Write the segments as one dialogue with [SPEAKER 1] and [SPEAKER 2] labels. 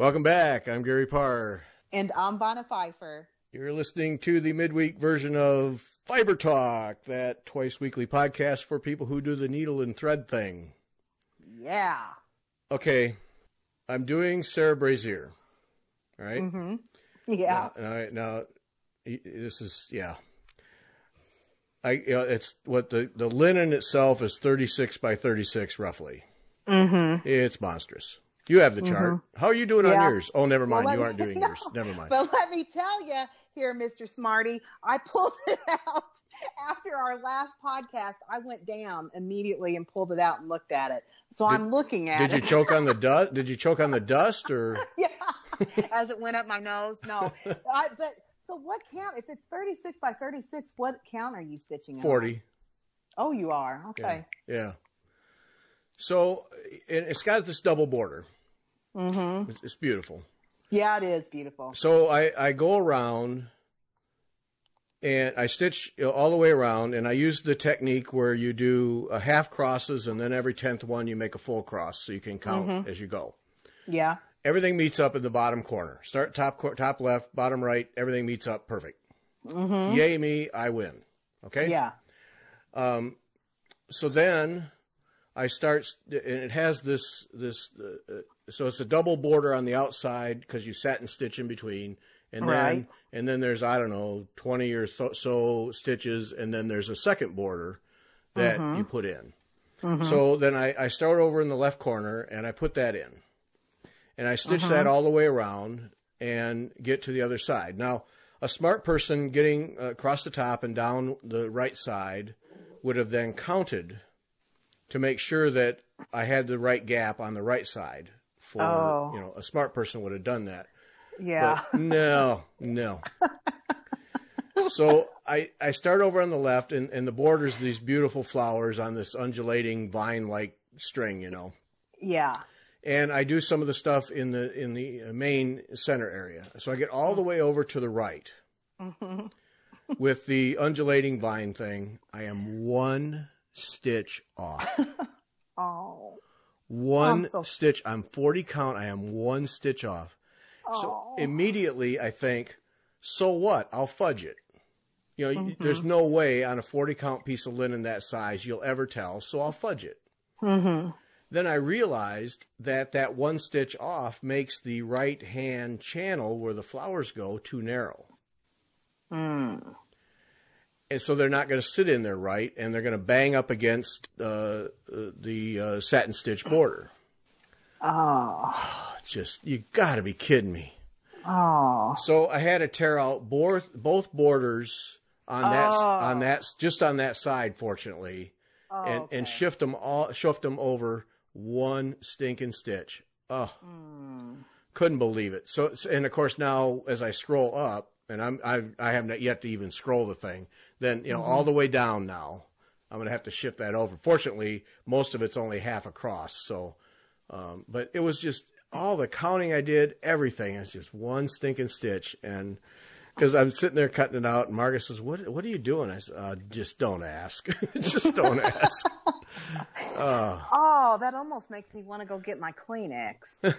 [SPEAKER 1] Welcome back. I'm Gary Parr.
[SPEAKER 2] And I'm Vanna Pfeiffer.
[SPEAKER 1] You're listening to the midweek version of Fiber Talk, that twice-weekly podcast for people who do the needle and thread thing.
[SPEAKER 2] Yeah.
[SPEAKER 1] Okay, I'm doing Sarah Brazier, all right?
[SPEAKER 2] Mm-hmm. Yeah.
[SPEAKER 1] Now, this is, yeah. It's what the linen itself is 36 by 36 roughly.
[SPEAKER 2] Mm-hmm.
[SPEAKER 1] It's monstrous. You have the chart. Mm-hmm. How are you doing on yours? Oh, never mind. You aren't doing yours. Never mind.
[SPEAKER 2] But let me tell you here, Mr. Smarty, I pulled it out after our last podcast. I went down immediately and pulled it out and looked at it. So I'm looking at it.
[SPEAKER 1] Did you choke on the dust? Did you choke on the dust or?
[SPEAKER 2] Yeah, as it went up my nose. No, so what count? If it's 36 by 36, what count are you stitching on?
[SPEAKER 1] 40.
[SPEAKER 2] Oh, you are. Okay.
[SPEAKER 1] Yeah. So it's got this double border.
[SPEAKER 2] Mm-hmm.
[SPEAKER 1] It's beautiful.
[SPEAKER 2] Yeah, it is beautiful.
[SPEAKER 1] So I go around and I stitch all the way around, and I use the technique where you do half crosses, and then every 10th one you make a full cross so you can count as you go.
[SPEAKER 2] Yeah.
[SPEAKER 1] Everything meets up in the bottom corner. Start top left, bottom right. Everything meets up perfect. Mm-hmm. Yay me, I win. Okay.
[SPEAKER 2] Yeah.
[SPEAKER 1] So then I start, and it has this. So it's a double border on the outside because you satin stitch in between, and then there's 20 or so stitches, and then there's a second border that you put in. Mm-hmm. So then I start over in the left corner and I put that in. And I stitch that all the way around and get to the other side. Now, a smart person getting across the top and down the right side would have then counted to make sure that I had the right gap on the right side. A smart person would have done that.
[SPEAKER 2] Yeah.
[SPEAKER 1] But no. So I start over on the left, and the border's these beautiful flowers on this undulating vine-like string,
[SPEAKER 2] Yeah.
[SPEAKER 1] And I do some of the stuff in the main center area. So I get all the way over to the right. Mm-hmm. With the undulating vine thing, I am one stitch off.
[SPEAKER 2] Oh.
[SPEAKER 1] One stitch. I'm 40 count. I am one stitch off. Oh. So immediately I think, so what? I'll fudge it. There's no way on a 40 count piece of linen that size you'll ever tell, so I'll fudge it. Mm-hmm. Then I realized that one stitch off makes the right hand channel where the flowers go too narrow. Mm. And so they're not going to sit in there right, and they're going to bang up against the satin stitch border. Oh. You got to be kidding me.
[SPEAKER 2] Oh.
[SPEAKER 1] So I had to tear out both borders on that side, fortunately, and shift them over one stinking stitch. Oh, couldn't believe it. So, and of course now as I scroll up, and I haven't yet to even scroll the thing, then all the way down now, I'm going to have to shift that over. Fortunately, most of it's only half across. So, but it was just all the counting I did, everything. It's just one stinking stitch. And because I'm sitting there cutting it out, and Margaret says, "What are you doing?" I said, "Just don't ask. Just don't ask."
[SPEAKER 2] That almost makes me want to go get my Kleenex.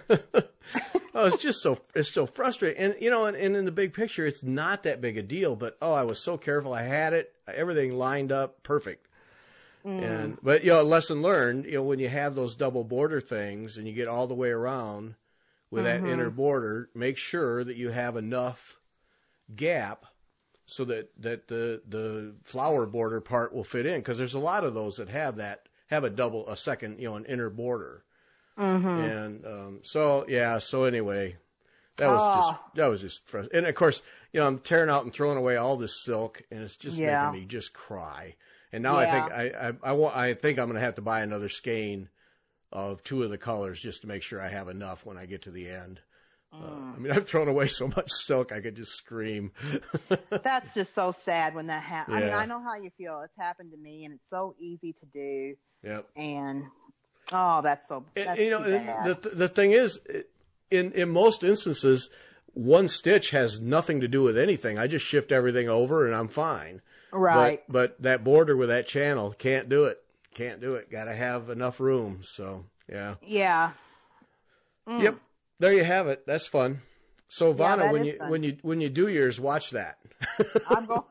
[SPEAKER 1] It's so frustrating. And, and in the big picture, it's not that big a deal, but, I was so careful. I had it, everything lined up perfect. But, lesson learned, when you have those double border things and you get all the way around with that inner border, make sure that you have enough gap so that the flower border part will fit in. Because there's a lot of those that have a second, an inner border. Mm-hmm. And so anyway, that was just frustrating. And of course, I'm tearing out and throwing away all this silk, and it's just making me just cry. And now I think I'm going to have to buy another skein of 2 of the colors just to make sure I have enough when I get to the end. I've thrown away so much silk I could just scream.
[SPEAKER 2] That's just so sad when that happens. Yeah. I know how you feel. It's happened to me, and it's so easy to do. Yep. And that's too bad.
[SPEAKER 1] The thing is, in most instances, one stitch has nothing to do with anything. I just shift everything over and I'm fine.
[SPEAKER 2] Right.
[SPEAKER 1] But that border with that channel, can't do it. Got to have enough room. So, yeah.
[SPEAKER 2] Yeah.
[SPEAKER 1] Yep. there you have it. That's fun. So
[SPEAKER 2] Yeah,
[SPEAKER 1] Vanna,
[SPEAKER 2] that
[SPEAKER 1] when
[SPEAKER 2] is
[SPEAKER 1] you
[SPEAKER 2] fun.
[SPEAKER 1] when you do yours, watch that.
[SPEAKER 2] I'm going.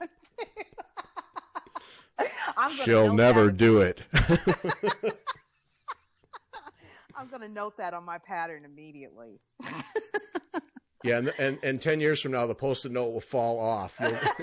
[SPEAKER 2] I'm going to
[SPEAKER 1] She'll
[SPEAKER 2] note
[SPEAKER 1] never
[SPEAKER 2] that.
[SPEAKER 1] do it.
[SPEAKER 2] I'm going to note that on my pattern immediately.
[SPEAKER 1] Yeah, and 10 years from now, the Post-it note will fall off.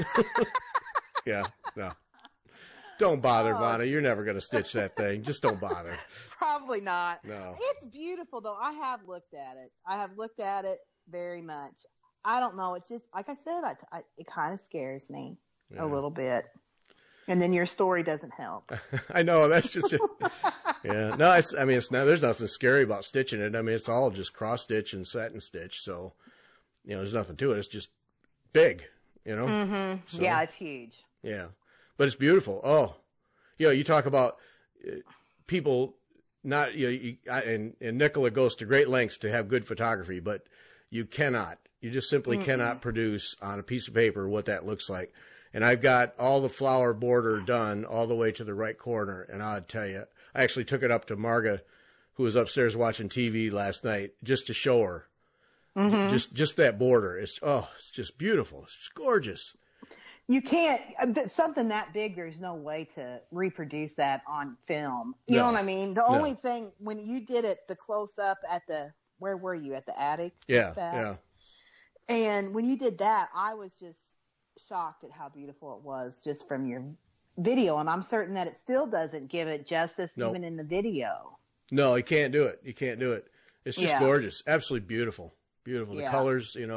[SPEAKER 1] Yeah, no. Don't bother, Vanna. You're never going to stitch that thing. Just don't bother.
[SPEAKER 2] Probably not.
[SPEAKER 1] No.
[SPEAKER 2] It's beautiful, though. I have looked at it. I have looked at it very much. I don't know. It's just, like I said, it kind of scares me a little bit. And then your story doesn't help.
[SPEAKER 1] I know. That's just it. Yeah. No, it's not, there's nothing scary about stitching it. I mean, it's all just cross stitch and satin stitch. So, there's nothing to it. It's just big,
[SPEAKER 2] Mm-hmm.
[SPEAKER 1] So,
[SPEAKER 2] Yeah, it's huge.
[SPEAKER 1] Yeah. But it's beautiful. Oh, you talk about people not, and Nicola goes to great lengths to have good photography, but you just simply cannot produce on a piece of paper what that looks like. And I've got all the flower border done all the way to the right corner. And I'll tell you, I actually took it up to Marga, who was upstairs watching TV last night, just to show her. Mm-hmm. Just that border. It's just beautiful. It's just gorgeous.
[SPEAKER 2] You can't, something that big, there's no way to reproduce that on film. You know what I mean? The only thing, when you did it, the close up where were you? At the attic?
[SPEAKER 1] Yeah, yeah.
[SPEAKER 2] And when you did that, I was just shocked at how beautiful it was just from your video. And I'm certain that it still doesn't give it justice even in the video. No,
[SPEAKER 1] you can't do it. You can't do it. It's just gorgeous. Absolutely beautiful. Beautiful. The colors, and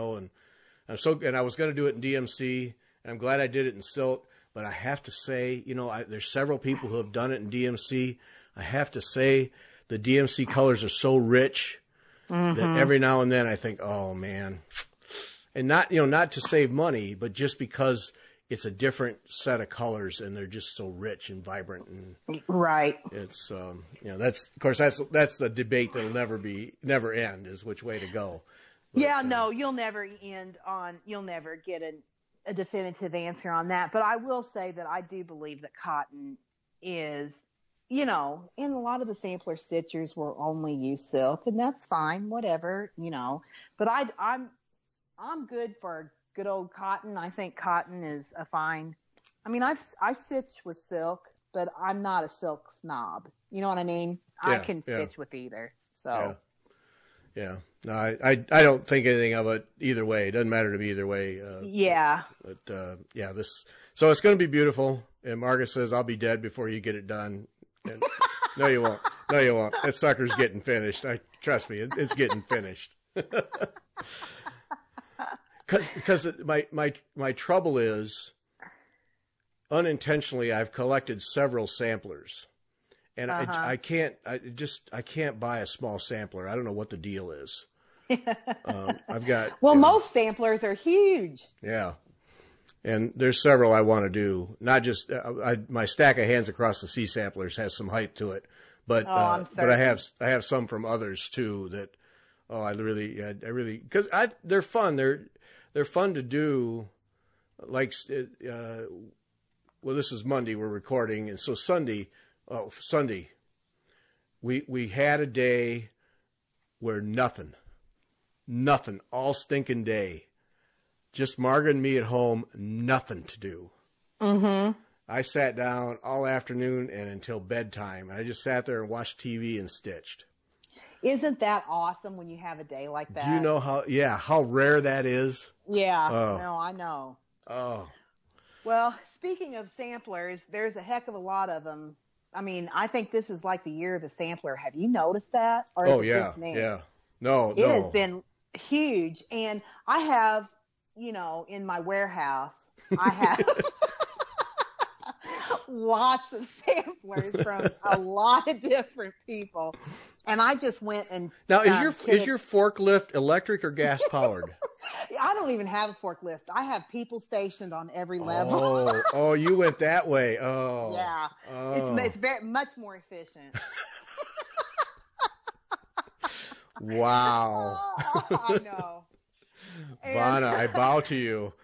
[SPEAKER 1] I was going to do it in DMC. I'm glad I did it in silk, but I have to say, there's several people who have done it in DMC. I have to say the DMC colors are so rich that every now and then I think, oh man. And not to save money, but just because it's a different set of colors and they're just so rich and vibrant. And
[SPEAKER 2] right.
[SPEAKER 1] It's, that's, of course, that's the debate that'll never end, is which way to go. But,
[SPEAKER 2] no, you'll never get a definitive answer on that. But I will say that I do believe that cotton is, in a lot of the sampler stitchers will only use silk, and that's fine, whatever, But I'm good for good old cotton. I think cotton is a fine. I mean, I stitch with silk, but I'm not a silk snob. You know what I mean?
[SPEAKER 1] Yeah,
[SPEAKER 2] I can stitch with either. So.
[SPEAKER 1] Yeah. No, I don't think anything of it either way. It doesn't matter to me either way. So it's going to be beautiful. And Margaret says, I'll be dead before you get it done. And, no, you won't. No, you won't. That sucker's getting finished. Trust me, it's getting finished. Because my trouble is, unintentionally, I've collected several samplers. And I can't buy a small sampler. I don't know what the deal is. I've got.
[SPEAKER 2] Well, most samplers are huge.
[SPEAKER 1] Yeah. And there's several I want to do. Not just my stack of Hands Across the Sea samplers has some height to it, but I have some from others too that I really because they're fun. They're fun to do. Like well, this is Monday we're recording, and so Sunday we had a day where nothing all stinking day. Just Margaret and me at home, nothing to do. Mm-hmm. I sat down all afternoon and until bedtime. I just sat there and watched TV and stitched.
[SPEAKER 2] Isn't that awesome when you have a day like that?
[SPEAKER 1] Do you know how rare that is?
[SPEAKER 2] Yeah, no, I know.
[SPEAKER 1] Oh.
[SPEAKER 2] Well, speaking of samplers, there's a heck of a lot of them. I mean, I think this is like the year of the sampler. Have you noticed that? Or is it just me?
[SPEAKER 1] Yeah. No.
[SPEAKER 2] It has been huge. And I have, in my warehouse, I have lots of samplers from a lot of different people. And I just went and
[SPEAKER 1] now is your forklift electric or gas powered?
[SPEAKER 2] I don't even have a forklift. I have people stationed on every level.
[SPEAKER 1] Oh, you went that way. Oh,
[SPEAKER 2] yeah.
[SPEAKER 1] Oh.
[SPEAKER 2] It's very much more efficient.
[SPEAKER 1] Wow.
[SPEAKER 2] I know.
[SPEAKER 1] Vanna, I bow to you.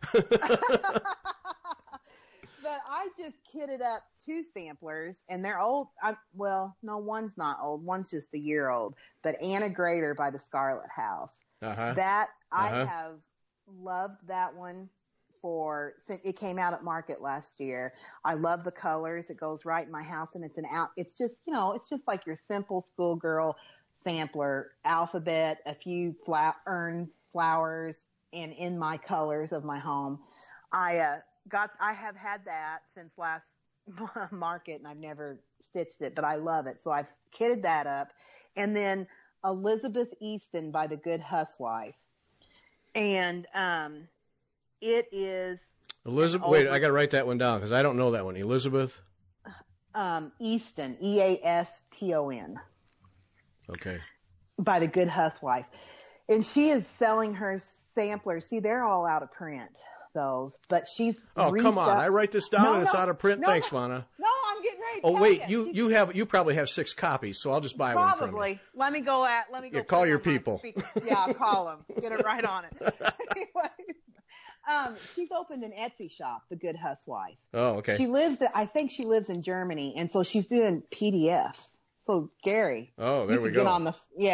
[SPEAKER 2] But I just kitted up 2 samplers, and they're old. No, one's not old. One's just a year old. But Anna Grader by the Scarlet House. That I have loved that one since it came out at market last year. I love the colors. It goes right in my house, and it's just, it's just like your simple schoolgirl sampler, alphabet, a few urns, flowers, and in my colors of my home. I have had that since last market, and I've never stitched it, but I love it. So I've kitted that up. And then Elizabeth Easton by the Good Huswife. And it is
[SPEAKER 1] Elizabeth. Wait, I got to write that one down because I don't know that one. Elizabeth
[SPEAKER 2] Easton, Easton.
[SPEAKER 1] Okay.
[SPEAKER 2] By the Good Huswife, and she is selling her samplers. See, they're all out of print, those, but she's.
[SPEAKER 1] Oh, come on! I write this down and it's out of print. Thanks, Vonna.
[SPEAKER 2] No, I'm getting ready.
[SPEAKER 1] Oh, wait, you probably have 6 copies, so I'll just buy one from you.
[SPEAKER 2] Probably. Let me go.
[SPEAKER 1] Yeah, call your people.
[SPEAKER 2] Yeah, call them. Get it right on it. Anyway, she's opened an Etsy shop, The Good Huswife.
[SPEAKER 1] Oh, okay.
[SPEAKER 2] I think she lives in Germany, and so she's doing PDFs. So Gary.
[SPEAKER 1] Oh, there we go.
[SPEAKER 2] Get on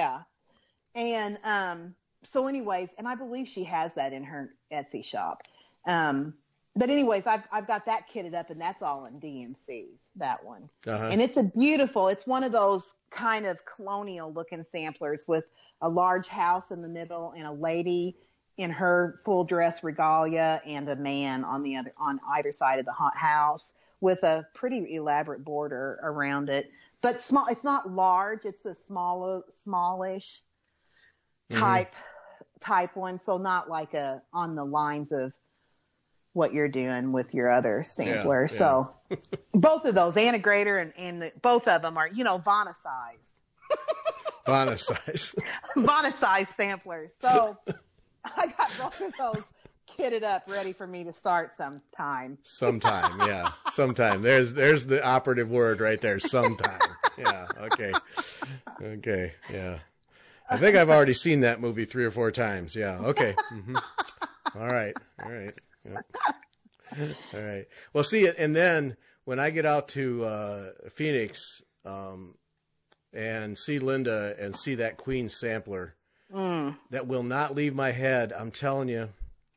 [SPEAKER 2] and so anyways, and I believe she has that in her Etsy shop. But anyways, I've got that kitted up, and that's all in DMCs, that one. And it's it's one of those kind of colonial looking samplers with a large house in the middle and a lady in her full dress regalia and a man on either side of the house with a pretty elaborate border around it. But small, it's not large. It's a smallish type one. So not like on the lines of what you're doing with your other sampler. Yeah. So both of those, Anna Grader and both of them are, Vonna sized.
[SPEAKER 1] Vonna sized.
[SPEAKER 2] Vonna sized samplers. So I got both of those kitted up, ready for me to start sometime.
[SPEAKER 1] Sometime, yeah. Sometime. There's the operative word right there. Sometime. Yeah. Okay. Yeah. I think I've already seen that movie 3 or 4 times. Yeah. Okay. Mm-hmm. All right. Yep. All right. Well, see, and then when I get out to Phoenix and see Linda and see that Queen sampler, that will not leave my head. I'm telling you.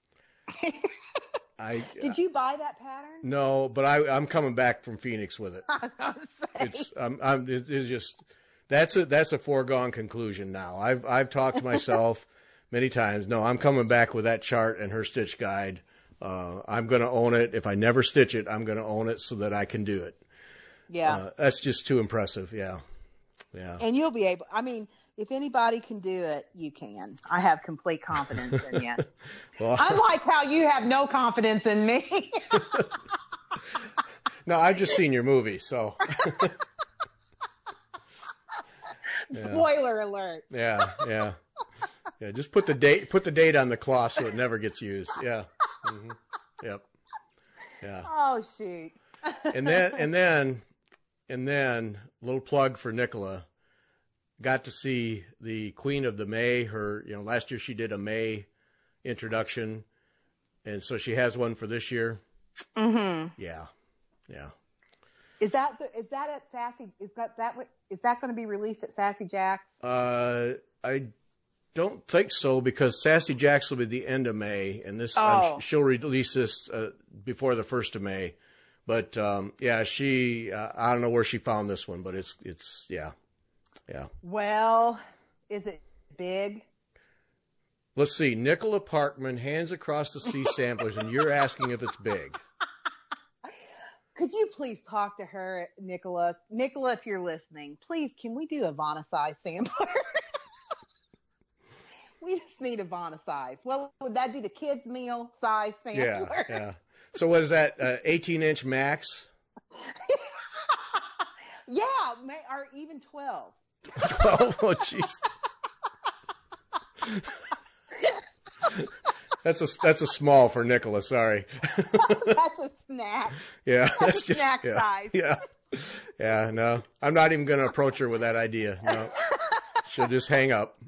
[SPEAKER 2] Did you buy that pattern?
[SPEAKER 1] No, but I'm coming back from Phoenix with it.
[SPEAKER 2] I was gonna say.
[SPEAKER 1] It's just that's a foregone conclusion now. I've talked to myself many times. No, I'm coming back with that chart and her stitch guide. I'm going to own it. If I never stitch it, I'm going to own it so that I can do it.
[SPEAKER 2] Yeah,
[SPEAKER 1] that's just too impressive. Yeah.
[SPEAKER 2] And you'll be able. I mean, if anybody can do it, you can. I have complete confidence in you. Well, unlike how you have no confidence in me.
[SPEAKER 1] No, I've just seen your movie, so.
[SPEAKER 2] Spoiler alert.
[SPEAKER 1] Yeah. Just put the date on the cloth so it never gets used. Yeah. Mm-hmm. Yep. Yeah.
[SPEAKER 2] Oh shoot.
[SPEAKER 1] And then, little plug for Nicola. Got to see the Queen of the May. Her, last year she did a May introduction, and so she has one for this year. Mm-hmm. Yeah.
[SPEAKER 2] Is that at Sassy? Is that going to be released at Sassy Jack's?
[SPEAKER 1] I don't think so, because Sassy Jack's will be the end of May, and this she'll release this before the 1st of May. But she I don't know where she found this one, but it's yeah.
[SPEAKER 2] Well, is it big?
[SPEAKER 1] Let's see. Nicola Parkman, Hands Across the Sea samplers, and you're asking if it's big.
[SPEAKER 2] Could you please talk to her, Nicola? Nicola, if you're listening, please, can we do a Vonna size sampler? We just need a Vonna size. Well, would that be the kids' meal size sampler?
[SPEAKER 1] Yeah. So what is that, 18-inch max?
[SPEAKER 2] Yeah, or even 12.
[SPEAKER 1] 12? Oh, jeez. That's a small for Nicola. Sorry.
[SPEAKER 2] That's a snack.
[SPEAKER 1] Yeah,
[SPEAKER 2] that's just snack size.
[SPEAKER 1] Yeah. No, I'm not even going to approach her with that idea. No, she'll just hang up.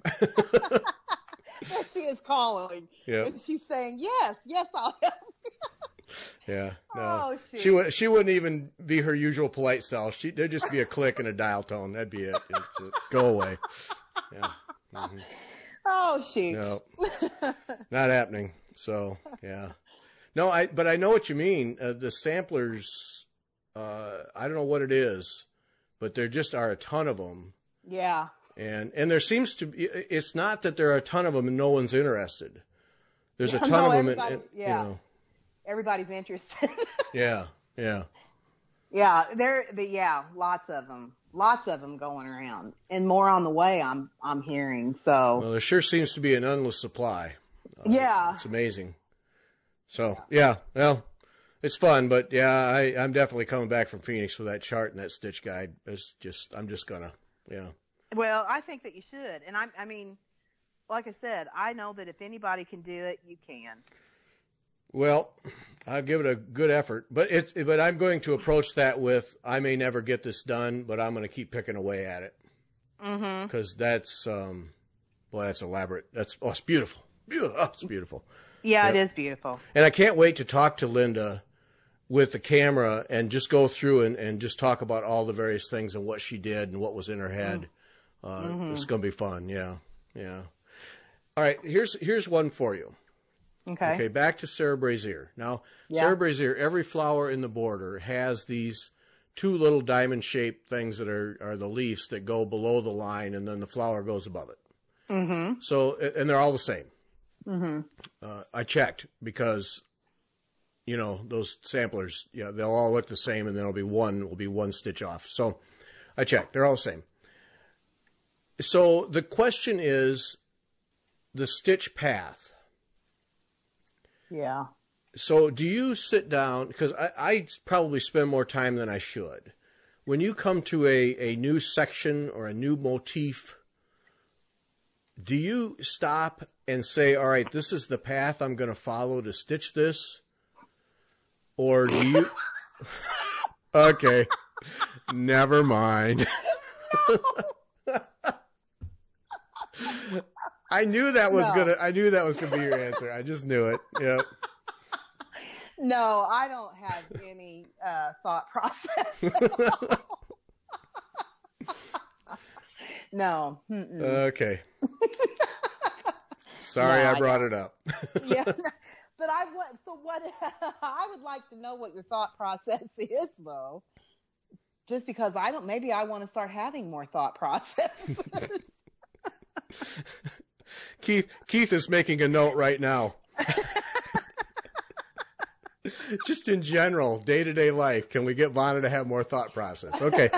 [SPEAKER 2] She is calling.
[SPEAKER 1] Yeah.
[SPEAKER 2] And she's saying, yes, I'll help.
[SPEAKER 1] Yeah. No.
[SPEAKER 2] Oh, shoot.
[SPEAKER 1] She wouldn't even be her usual polite self. There'd just be a click and a dial tone. That'd be it. Go away. Yeah. Mm-hmm.
[SPEAKER 2] Oh, shoot.
[SPEAKER 1] No, not happening. So, yeah. No, but I know what you mean. The samplers, I don't know what it is, but there just are a ton of them.
[SPEAKER 2] Yeah.
[SPEAKER 1] And there seems to be, it's not that there are a ton of them and no one's interested. There's a ton of them. And,
[SPEAKER 2] yeah.
[SPEAKER 1] You know.
[SPEAKER 2] Everybody's interested.
[SPEAKER 1] Yeah. Yeah.
[SPEAKER 2] Yeah. Yeah. Lots of them. Lots of them going around, and more on the way. I'm hearing. So.
[SPEAKER 1] Well, there sure seems to be an endless supply.
[SPEAKER 2] Yeah.
[SPEAKER 1] It's amazing. So, yeah, well, it's fun, but yeah, I'm definitely coming back from Phoenix with that chart and that stitch guide. I'm just gonna, yeah.
[SPEAKER 2] Well, I think that you should. And I mean, like I said, I know that if anybody can do it, you can.
[SPEAKER 1] Well, I'll give it a good effort, but I'm going to approach that with, I may never get this done, but I'm going to keep picking away at it.
[SPEAKER 2] Mm-hmm.
[SPEAKER 1] Because that's, that's elaborate. It's beautiful. It's beautiful.
[SPEAKER 2] Yeah,
[SPEAKER 1] Yep.
[SPEAKER 2] It is beautiful.
[SPEAKER 1] And I can't wait to talk to Linda with the camera and just go through and just talk about all the various things and what she did and what was in her head. It's going to be fun. Yeah. Yeah. All right. Here's one for you. Okay. Back to Sarah Brazier. Now, yeah. Sarah Brazier, every flower in the border has these two little diamond shaped things that are the leaves that go below the line and then the flower goes above it.
[SPEAKER 2] Mm-hmm.
[SPEAKER 1] So, and they're all the same.
[SPEAKER 2] Mm-hmm.
[SPEAKER 1] I checked because, those samplers, they'll all look the same and then will be one stitch off. So I checked. They're all the same. So the question is the stitch path.
[SPEAKER 2] Yeah.
[SPEAKER 1] So do you sit down, because I probably spend more time than I should. When you come to a new section or a new motif, do you stop and say, all right, this is the path I'm going to follow to stitch this? Or do you... Okay. Never mind. I knew that was gonna be your answer. I just knew it. Yep.
[SPEAKER 2] No, I don't have any thought process. No. Mm-mm.
[SPEAKER 1] Okay. Sorry, I brought it up.
[SPEAKER 2] Yeah, but I would like to know what your thought process is, though. Just because maybe I want to start having more thought process.
[SPEAKER 1] Keith is making a note right now. Just in general, day-to-day life, can we get Vonna to have more thought process? Okay.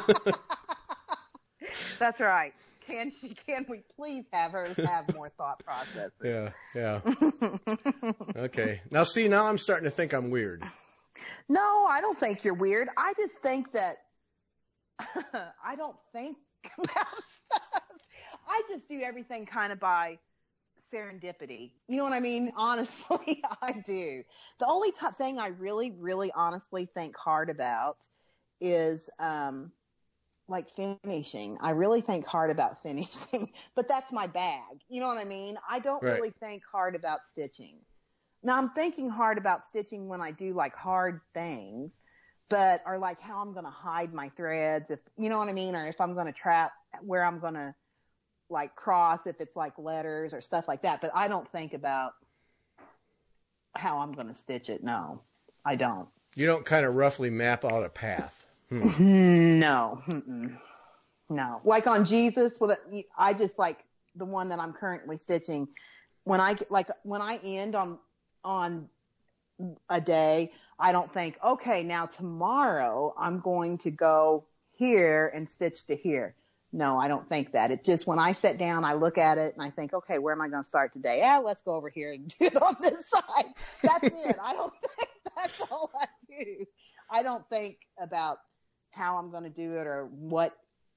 [SPEAKER 2] That's right. Can we please have her have more thought process?
[SPEAKER 1] Yeah. Okay. Now I'm starting to think I'm weird.
[SPEAKER 2] No, I don't think you're weird. I just think that I don't think about stuff. I just do everything kind of by serendipity. You know what I mean? Honestly, I do. The only thing I really, really honestly think hard about is like finishing. I really think hard about finishing, but that's my bag. You know what I mean? I don't really think hard about stitching. Now I'm thinking hard about stitching when I do like hard things, but or like how I'm going to hide my threads, if you know what I mean, or if I'm going to trap where I'm going to like cross if it's like letters or stuff like that. But I don't think about how I'm going to stitch it. No, I don't.
[SPEAKER 1] You don't kind of roughly map out a path.
[SPEAKER 2] No. Mm-mm. No. Like on Jesus, I just like the one that I'm currently stitching. When I end on a day, I don't think, okay, now tomorrow I'm going to go here and stitch to here. No, I don't think that. It just, when I sit down, I look at it and I think, okay, where am I going to start today? Let's go over here and do it on this side. That's it. I don't think that's all I do. I don't think about how I'm going to do it or what,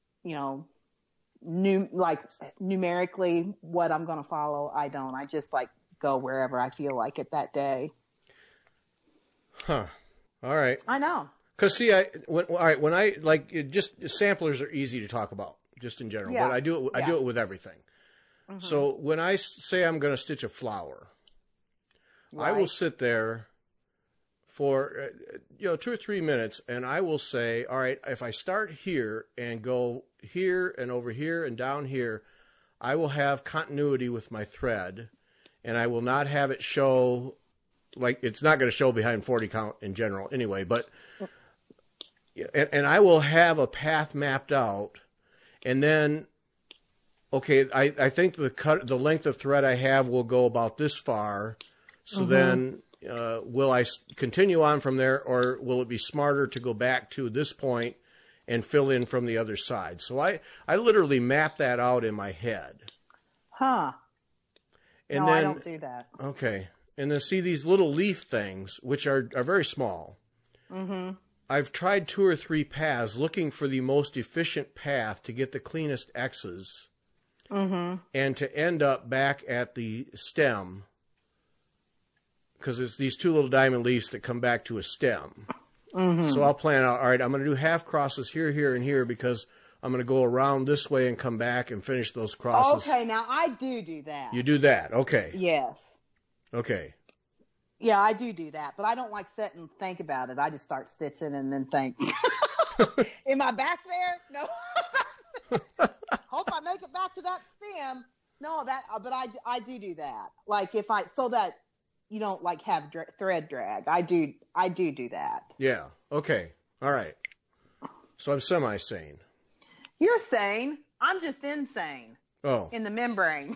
[SPEAKER 2] numerically what I'm going to follow. I don't. I just like go wherever I feel like it that day.
[SPEAKER 1] Huh. All right.
[SPEAKER 2] I know.
[SPEAKER 1] Because see, when I like, just samplers are easy to talk about just in general, but I do it with everything. Mm-hmm. So when I say I'm going to stitch a flower, I will sit there for 2 or 3 minutes and I will say, all right, if I start here and go here and over here and down here, I will have continuity with my thread, and I will not have it show, like, it's not going to show behind 40 count in general anyway, but, and I will have a path mapped out, and then, okay, I think the length of thread I have will go about this far, so then will I continue on from there, or will it be smarter to go back to this point and fill in from the other side? So I literally map that out in my head.
[SPEAKER 2] Huh.
[SPEAKER 1] And
[SPEAKER 2] no,
[SPEAKER 1] then,
[SPEAKER 2] I don't do that.
[SPEAKER 1] Okay. And then see these little leaf things, which are very small. I've tried 2 or 3 paths looking for the most efficient path to get the cleanest X's and to end up back at the stem, because it's these 2 little diamond leaves that come back to a stem. So I'll plan out, all right, I'm going to do half crosses here, here, and here, because I'm going to go around this way and come back and finish those crosses.
[SPEAKER 2] Okay, now I do that.
[SPEAKER 1] You do that. Okay.
[SPEAKER 2] Yes.
[SPEAKER 1] Okay.
[SPEAKER 2] Yeah, I do that, but I don't like sit and think about it. I just start stitching and then think, am I back there? No. Hope I make it back to that stem. No, but I do that. Like so that you don't like have thread drag. I do that.
[SPEAKER 1] Yeah. Okay. All right. So I'm semi-sane.
[SPEAKER 2] You're sane. I'm just insane.
[SPEAKER 1] Oh.
[SPEAKER 2] In the membrane.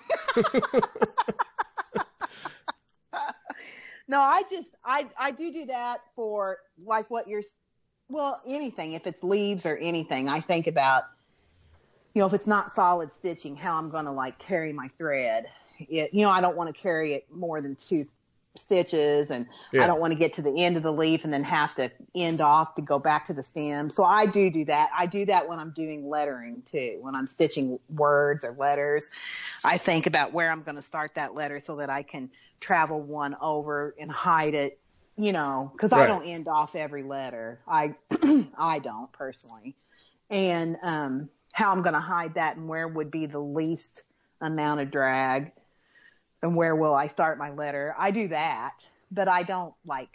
[SPEAKER 2] No, I do that for like anything. If it's leaves or anything, I think about, if it's not solid stitching, how I'm going to like carry my thread. I don't want to carry it more than 2 stitches, and I don't want to get to the end of the leaf and then have to end off to go back to the stem. So I do that. I do that when I'm doing lettering too. When I'm stitching words or letters, I think about where I'm going to start that letter so that I can travel one over and hide it, because I don't end off every letter. I don't personally. And how I'm going to hide that and where would be the least amount of drag and where will I start my letter. I do that, but I don't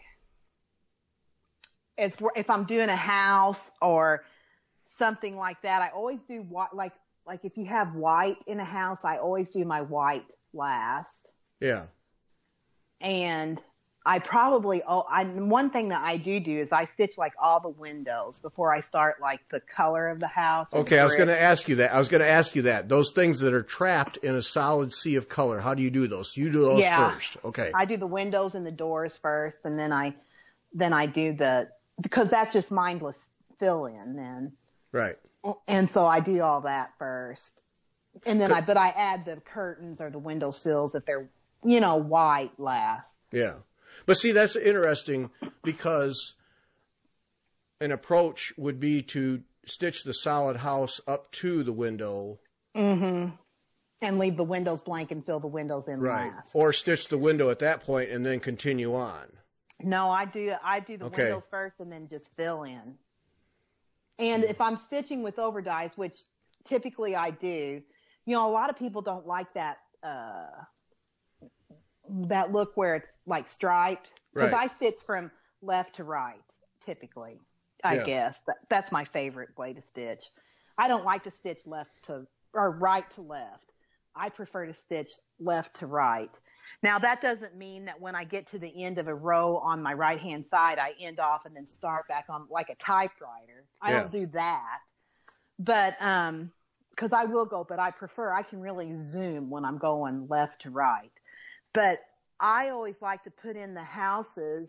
[SPEAKER 2] if I'm doing a house or something like that, I always do like if you have white in a house, I always do my white last.
[SPEAKER 1] Yeah.
[SPEAKER 2] And I probably, one thing that I do is I stitch like all the windows before I start like the color of the house.
[SPEAKER 1] Okay, I was going to ask you that. Those things that are trapped in a solid sea of color, how do you do those? You do those first. Okay.
[SPEAKER 2] I do the windows and the doors first, and then I do because that's just mindless fill in then. Right. And so I do all that first. And then I add the curtains or the window sills if they're, white last.
[SPEAKER 1] Yeah. But see, that's interesting because an approach would be to stitch the solid house up to the window.
[SPEAKER 2] And leave the windows blank and fill the windows in last.
[SPEAKER 1] Or stitch the window at that point and then continue on.
[SPEAKER 2] No, I do the windows first and then just fill in. And if I'm stitching with overdyes, which typically I do, a lot of people don't like that that look where it's like striped, because I stitch from left to right typically. I guess that's my favorite way to stitch. I don't like to stitch right to left. I prefer to stitch left to right. Now that doesn't mean that when I get to the end of a row on my right hand side, I end off and then start back on like a typewriter. I don't do that, but because I will go, but I can really zoom when I'm going left to right. But I always like to put in the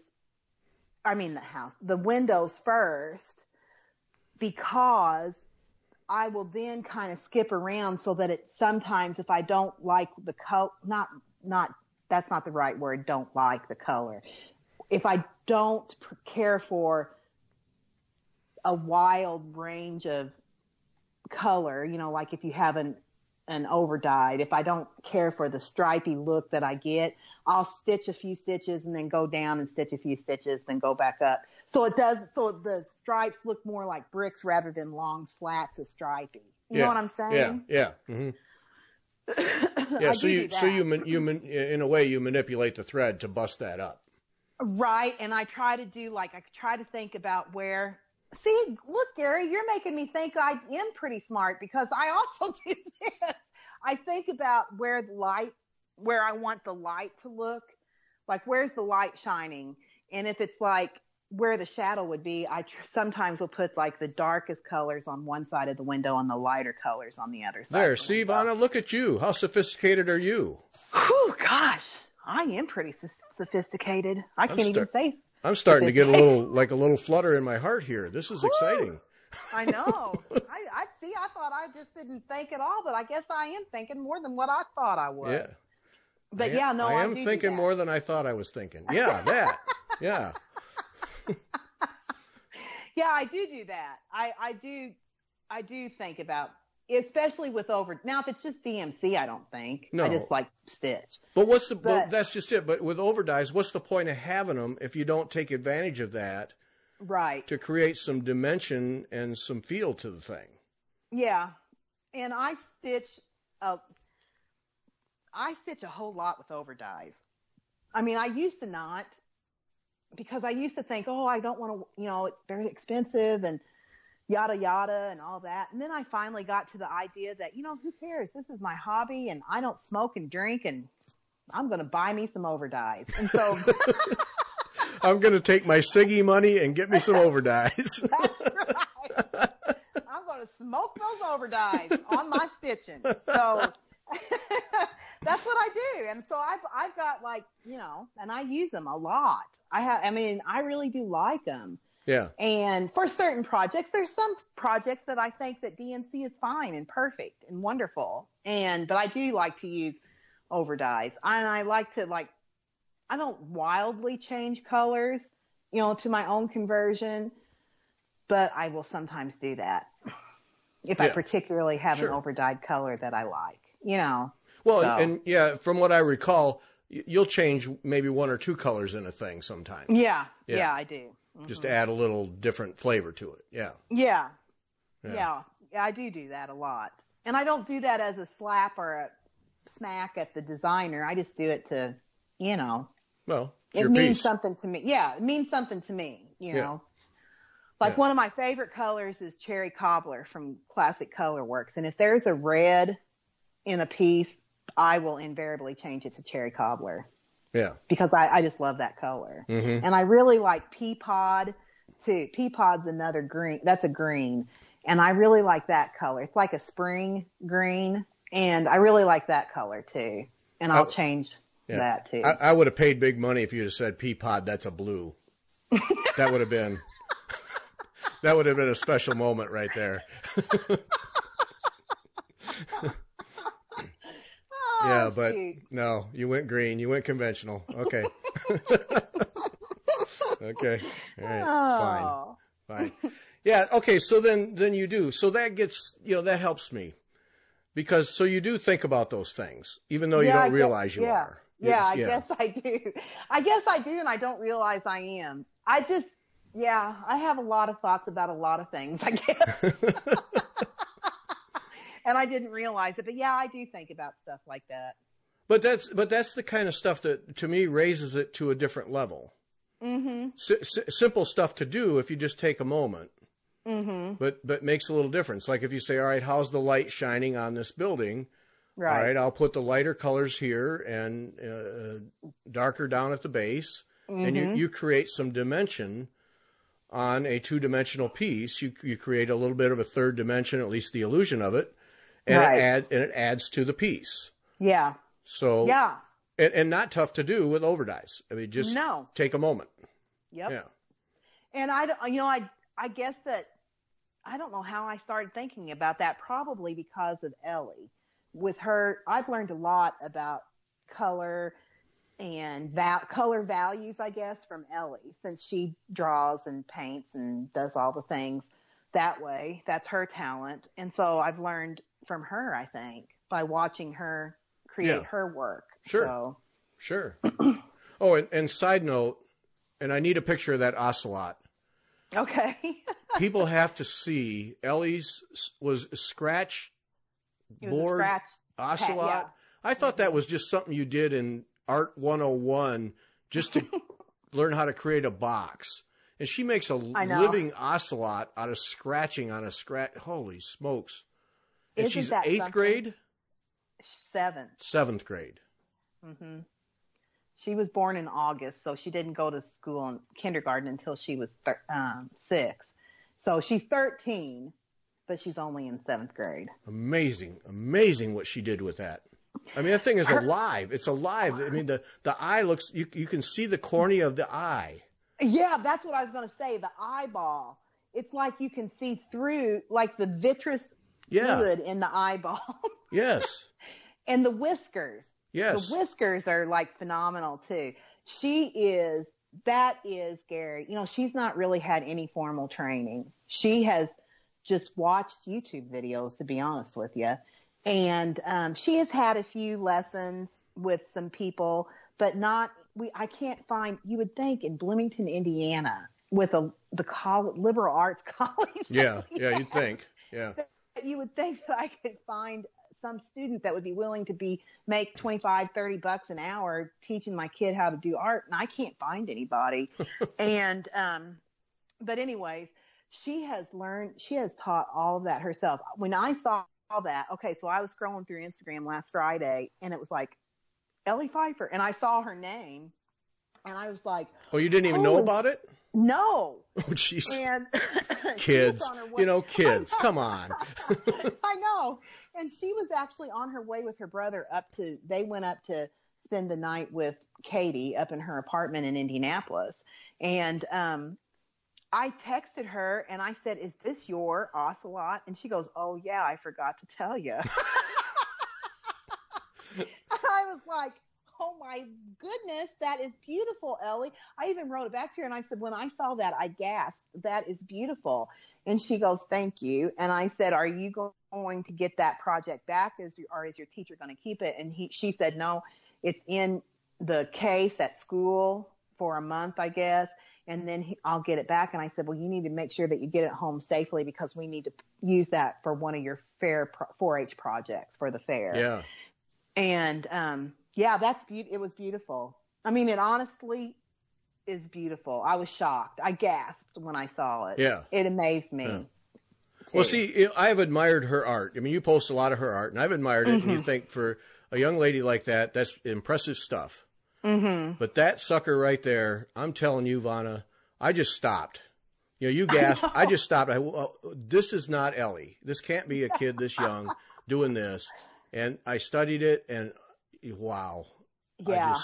[SPEAKER 2] windows first, because I will then kind of skip around so that sometimes if I don't like the color, that's not the right word, don't like the color. If I don't care for a wild range of color, like if you have an overdyed, if I don't care for the stripy look that I get, I'll stitch a few stitches and then go down and stitch a few stitches, then go back up. So the stripes look more like bricks rather than long slats of stripy. You know what I'm saying?
[SPEAKER 1] Yeah. Mm-hmm. Yeah. So you in a way you manipulate the thread to bust that up.
[SPEAKER 2] Right. And I try to think about where. See, look, Gary, you're making me think I am pretty smart, because I also do this. I think about where I want the light to look, like where's the light shining, and if it's like where the shadow would be, I sometimes will put like the darkest colors on one side of the window and the lighter colors on the other side.
[SPEAKER 1] There, see, Vanna, look at you. How sophisticated are you?
[SPEAKER 2] Whew, gosh, I am pretty sophisticated. I can't even say.
[SPEAKER 1] I'm starting to get a little flutter in my heart here. This is exciting.
[SPEAKER 2] I know. I see. I thought I just didn't think at all, but I guess I am thinking more than what I thought I would.
[SPEAKER 1] Yeah.
[SPEAKER 2] But I
[SPEAKER 1] am thinking more than I thought I was thinking. Yeah, that. Yeah.
[SPEAKER 2] Yeah, I do that. I do think about, especially with now if it's just DMC, I don't think.
[SPEAKER 1] No.
[SPEAKER 2] I just like stitch.
[SPEAKER 1] But that's just it. But with overdyes, what's the point of having them if you don't take advantage of that?
[SPEAKER 2] Right.
[SPEAKER 1] To create some dimension and some feel to the thing. Yeah.
[SPEAKER 2] And I stitch a whole lot with overdyes. I mean, I used to not, because I used to think, I don't want to, it's very expensive and yada, yada and all that. And then I finally got to the idea that, who cares? This is my hobby and I don't smoke and drink and I'm going to buy me some overdyes. And so
[SPEAKER 1] I'm going to take my Siggy money and get me some overdyes.
[SPEAKER 2] That's right. I'm going to smoke those overdyes on my stitching. So that's what I do. And so I've got and I use them a lot. I really do like them.
[SPEAKER 1] Yeah.
[SPEAKER 2] And for certain projects, there's some projects that I think that DMC is fine and perfect and wonderful. But I do like to use overdyes. And I like to I don't wildly change colors, to my own conversion, but I will sometimes do that if I particularly have an overdyed color that I like,
[SPEAKER 1] Well, so. From what I recall, you'll change maybe one or two colors in a thing sometimes.
[SPEAKER 2] Yeah, I do. Mm-hmm.
[SPEAKER 1] Just to add a little different flavor to it. Yeah.
[SPEAKER 2] Yeah, I do that a lot. And I don't do that as a slap or a smack at the designer. I just do it to,
[SPEAKER 1] Well,
[SPEAKER 2] it means something to me. Yeah, it means something to me, know. One of my favorite colors is Cherry Cobbler from Classic Color Works. And if there's a red in a piece, I will invariably change it to Cherry Cobbler.
[SPEAKER 1] Yeah.
[SPEAKER 2] Because I just love that color.
[SPEAKER 1] Mm-hmm.
[SPEAKER 2] And I really like Peapod too. Peapod's another green. That's a green. And I really like that color. It's like a spring green. And I really like that color too. And I'll change that too.
[SPEAKER 1] I would have paid big money if you had said Peapod, that's a blue. That would have been a special moment right there. Yeah, but no, you went green. You went conventional. Okay. Okay. All right. Fine. Yeah. Okay. So then you do. So that gets, that helps me because you do think about those things, even though you don't realize you are.
[SPEAKER 2] Yeah, I guess I do. And I don't realize I am. I have a lot of thoughts about a lot of things, I guess. And I didn't realize it, but I do think about stuff like that.
[SPEAKER 1] But that's the kind of stuff that to me raises it to a different level.
[SPEAKER 2] Mm-hmm.
[SPEAKER 1] Simple stuff to do if you just take a moment.
[SPEAKER 2] Mm-hmm.
[SPEAKER 1] But makes a little difference. Like if you say, all right, how's the light shining on this building?
[SPEAKER 2] Right.
[SPEAKER 1] All right, I'll put the lighter colors here and darker down at the base.
[SPEAKER 2] Mm-hmm.
[SPEAKER 1] And you create some dimension on a two-dimensional piece. You create a little bit of a third dimension, at least the illusion of it. And it adds to the piece.
[SPEAKER 2] Yeah.
[SPEAKER 1] So and not tough to do with overdyes. I mean, just take a moment.
[SPEAKER 2] Yep.
[SPEAKER 1] Yeah.
[SPEAKER 2] And I guess that I don't know how I started thinking about that. Probably because of Ellie. With her, I've learned a lot about color and color values, I guess, from Ellie, since she draws and paints and does all the things that way. That's her talent. And so I've learned from her, I think, by watching her create her work.
[SPEAKER 1] Sure. Oh, and side note, and I need a picture of that ocelot.
[SPEAKER 2] Okay.
[SPEAKER 1] People have to see Ellie's was scratch board ocelot. I thought that was just something you did in Art 101 just to learn how to create a box. And she makes a living ocelot out of scratching on a scratch. Holy smokes. And she's 8th grade?
[SPEAKER 2] Seventh.
[SPEAKER 1] Seventh grade.
[SPEAKER 2] Mm-hmm. She was born in August, so she didn't go to school in kindergarten until she was 6. So she's 13, but she's only in 7th grade.
[SPEAKER 1] Amazing what she did with that. I mean, that thing is alive. It's alive. I mean, the eye looks, you can see the cornea of the eye.
[SPEAKER 2] Yeah, that's what I was going to say. The eyeball. It's like you can see through, like the vitreous fluid in the eyeball.
[SPEAKER 1] Yes.
[SPEAKER 2] And the whiskers.
[SPEAKER 1] Yes.
[SPEAKER 2] The whiskers are like phenomenal too. That is Gary. You know, she's not really had any formal training. She has just watched YouTube videos, to be honest with you. And she has had a few lessons with some people, but I can't find, you would think in Bloomington, Indiana, with the liberal arts college.
[SPEAKER 1] Yeah, you'd think. Yeah.
[SPEAKER 2] You would think that I could find some student that would be willing to make $25-$30 an hour teaching my kid how to do art, and I can't find anybody. And but anyways, she has taught all of that herself. When I saw that, okay, so I was scrolling through Instagram last Friday, and it was like Ellie Pfeiffer, and I saw her name, and I was like,
[SPEAKER 1] oh, you didn't even know about it?
[SPEAKER 2] No.
[SPEAKER 1] Oh, jeez.
[SPEAKER 2] And
[SPEAKER 1] kids, kids, come on.
[SPEAKER 2] I know. And she was actually on her way with her brother they went up to spend the night with Katie up in her apartment in Indianapolis. And I texted her and I said, "Is this your ocelot?" And she goes, "Oh yeah, I forgot to tell you." And I was like, "Oh my goodness, that is beautiful, Ellie." I even wrote it back to her and I said, when I saw that, I gasped. "That is beautiful." And she goes, "Thank you." And I said, "Are you going to get that project back, or is your teacher going to keep it?" And she said, "No, it's in the case at school for a month, I guess, and then I'll get it back." And I said, "Well, you need to make sure that you get it home safely because we need to use that for one of your fair 4-H projects for the fair."
[SPEAKER 1] Yeah.
[SPEAKER 2] And yeah, it was beautiful. I mean, it honestly is beautiful. I was shocked. I gasped when I saw it.
[SPEAKER 1] Yeah.
[SPEAKER 2] It amazed me.
[SPEAKER 1] Yeah. Well, see, I've admired her art. I mean, you post a lot of her art, and I've admired it. Mm-hmm. And you think for a young lady like that, that's impressive stuff.
[SPEAKER 2] Mm-hmm.
[SPEAKER 1] But that sucker right there, I'm telling you, Vanna, I just stopped. You know, you gasped. I just stopped. This is not Ellie. This can't be a kid this young doing this. And I studied it, and wow.
[SPEAKER 2] Yeah.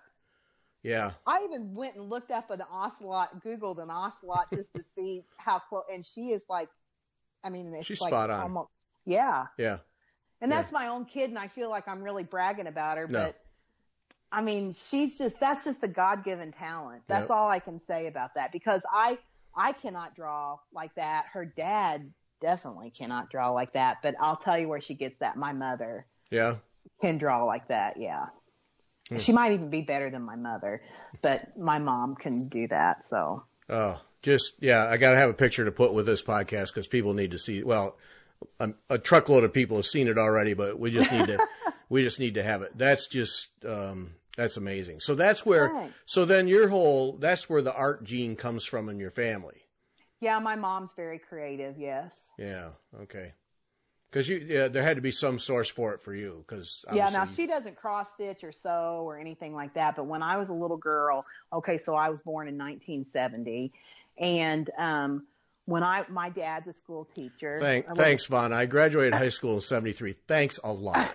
[SPEAKER 1] Yeah.
[SPEAKER 2] I even went and looked up an ocelot, Googled an ocelot just to see how close. And she is like, I mean, it's
[SPEAKER 1] she's
[SPEAKER 2] like
[SPEAKER 1] spot on.
[SPEAKER 2] Almost, yeah.
[SPEAKER 1] Yeah.
[SPEAKER 2] And that's my own kid, and I feel like I'm really bragging about her,
[SPEAKER 1] No.
[SPEAKER 2] but I mean, that's just a God-given talent. That's all I can say about that, because I cannot draw like that. Her dad definitely cannot draw like that, but I'll tell you where she gets that. My mother can draw like that. Yeah. She might even be better than my mother, but my mom can do that. So. Oh,
[SPEAKER 1] I got to have a picture to put with this podcast because people need to see. Well, a truckload of people have seen it already, but we just need to have it. That's just, that's amazing. So that's where, so then that's where the art gene comes from in your family.
[SPEAKER 2] Yeah. My mom's very creative. Yes.
[SPEAKER 1] Yeah. Okay. Because there had to be some source for it for you.
[SPEAKER 2] Now she doesn't cross stitch or sew or anything like that. But when I was a little girl, so I was born in 1970, and when my dad's a school teacher.
[SPEAKER 1] Thanks, Vaughn. I graduated high school in 73. Thanks a lot.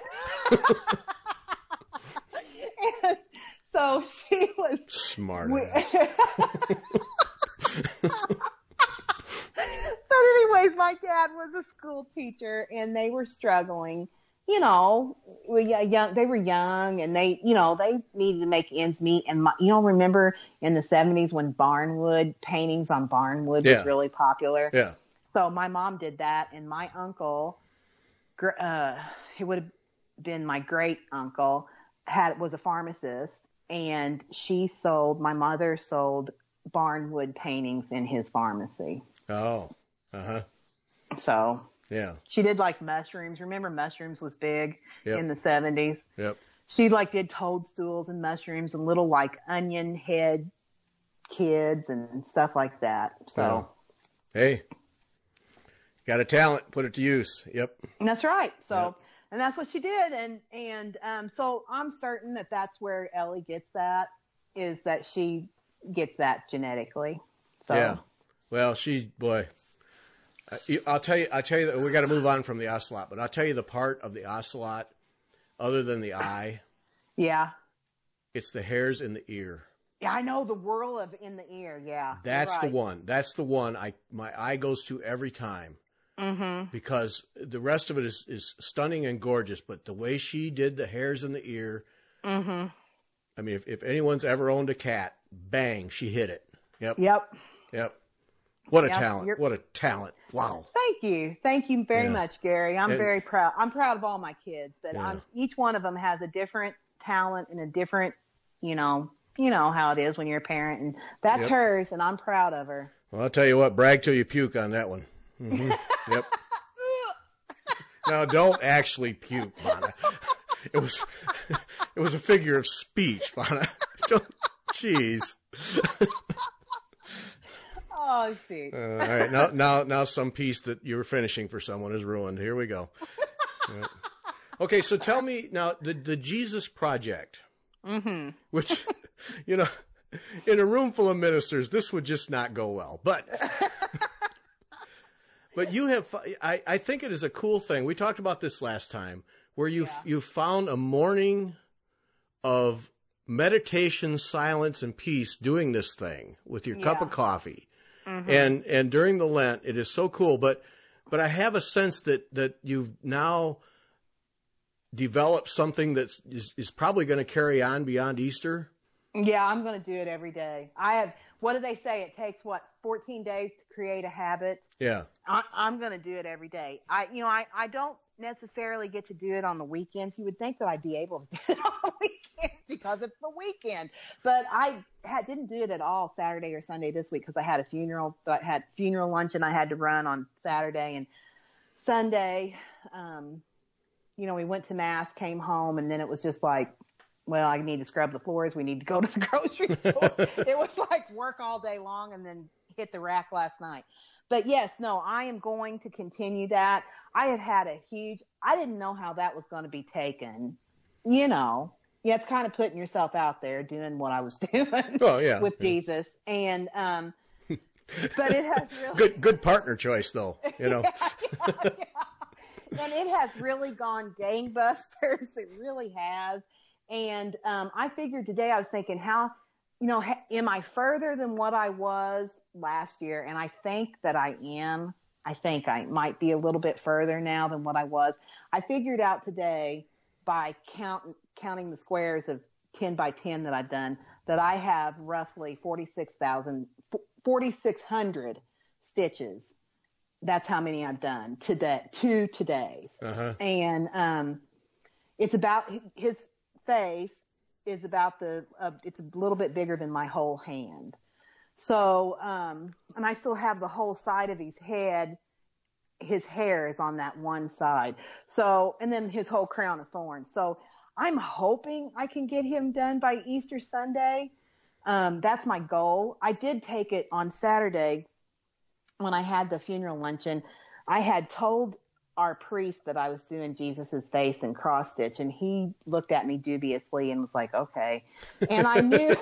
[SPEAKER 2] And so she was
[SPEAKER 1] smart ass.
[SPEAKER 2] But anyways, my dad was a school teacher, and they were struggling. You know, they were young, and they needed to make ends meet. And remember in the 70s when barnwood paintings on barnwood was really popular.
[SPEAKER 1] Yeah.
[SPEAKER 2] So my mom did that, and my uncle, it would have been my great uncle, was a pharmacist, and my mother sold barnwood paintings in his pharmacy.
[SPEAKER 1] Oh. Uh-huh.
[SPEAKER 2] So
[SPEAKER 1] yeah,
[SPEAKER 2] she did like mushrooms. Remember mushrooms was big in the 70s.
[SPEAKER 1] Yep.
[SPEAKER 2] She did toadstools and mushrooms and little like onion head kids and stuff like that. So,
[SPEAKER 1] hey, got a talent, put it to use. Yep.
[SPEAKER 2] And that's right. So And that's what she did. So I'm certain that that's where Ellie gets that, is that she gets that genetically. So.
[SPEAKER 1] Yeah. Well, I'll tell you that we got to move on from the ocelot, but I'll tell you the part of the ocelot other than the eye.
[SPEAKER 2] Yeah.
[SPEAKER 1] It's the hairs in the ear.
[SPEAKER 2] Yeah, I know, the whirl of in the ear. Yeah.
[SPEAKER 1] That's
[SPEAKER 2] right.
[SPEAKER 1] the one. That's the one my eye goes to every time. Mm-hmm. Because the rest of it is stunning and gorgeous, but the way she did the hairs in the ear, mm-hmm. I mean, if anyone's ever owned a cat, bang, she hit it. Yep. What a talent. What a talent. Wow.
[SPEAKER 2] Thank you. Thank you very much, Gary. I'm very proud. I'm proud of all my kids, but each one of them has a different talent and a different, you know how it is when you're a parent, and that's hers, and I'm proud of her. Well,
[SPEAKER 1] I'll tell you what, brag till you puke on that one. Mm-hmm. Yep. Now, don't actually puke, Vonna. It was a figure of speech, Vonna. Jeez.
[SPEAKER 2] Oh, shoot.
[SPEAKER 1] All right. Now some piece that you were finishing for someone is ruined. Here we go. Yep. Okay, so tell me now the Jesus Project, which, in a room full of ministers, this would just not go well. But you have, I think it is a cool thing. We talked about this last time, where you found a morning of meditation, silence, and peace doing this thing with your cup of coffee. Mm-hmm. And during the Lent, it is so cool. But I have a sense that you've now developed something that is probably going to carry on beyond Easter.
[SPEAKER 2] Yeah, I'm going to do it every day. What do they say? It takes 14 days to create a habit.
[SPEAKER 1] Yeah.
[SPEAKER 2] I'm going to do it every day. I don't necessarily get to do it on the weekends. You would think that I'd be able to do it on the weekend because it's the weekend, but I didn't do it at all Saturday or Sunday this week because I had a funeral. I had funeral luncheon I had to run on Saturday and Sunday. We went to mass, came home, and then it was just like, well, I need to scrub the floors. We need to go to the grocery store. It was like work all day long and then hit the rack last night. But yes, no, I am going to continue that. I have had I didn't know how that was going to be taken. It's kind of putting yourself out there doing what I was doing with Jesus. And, but it has really
[SPEAKER 1] good partner choice though,
[SPEAKER 2] Yeah. And it has really gone gangbusters. It really has. And I figured today, I was thinking am I further than what I was last year? And I think that I am. I think I might be a little bit further now than what I was. I figured out today by counting the squares of 10 by 10 that I've done, that I have roughly 4,600 stitches. That's how many I've done today, 2 days. Uh-huh. And it's about his face is about it's a little bit bigger than my whole hand. So, and I still have the whole side of his head. His hair is on that one side. So, and then his whole crown of thorns. So I'm hoping I can get him done by Easter Sunday. That's my goal. I did take it on Saturday when I had the funeral luncheon. I had told our priest that I was doing Jesus's face in cross stitch, and he looked at me dubiously and was like, okay. And I knew,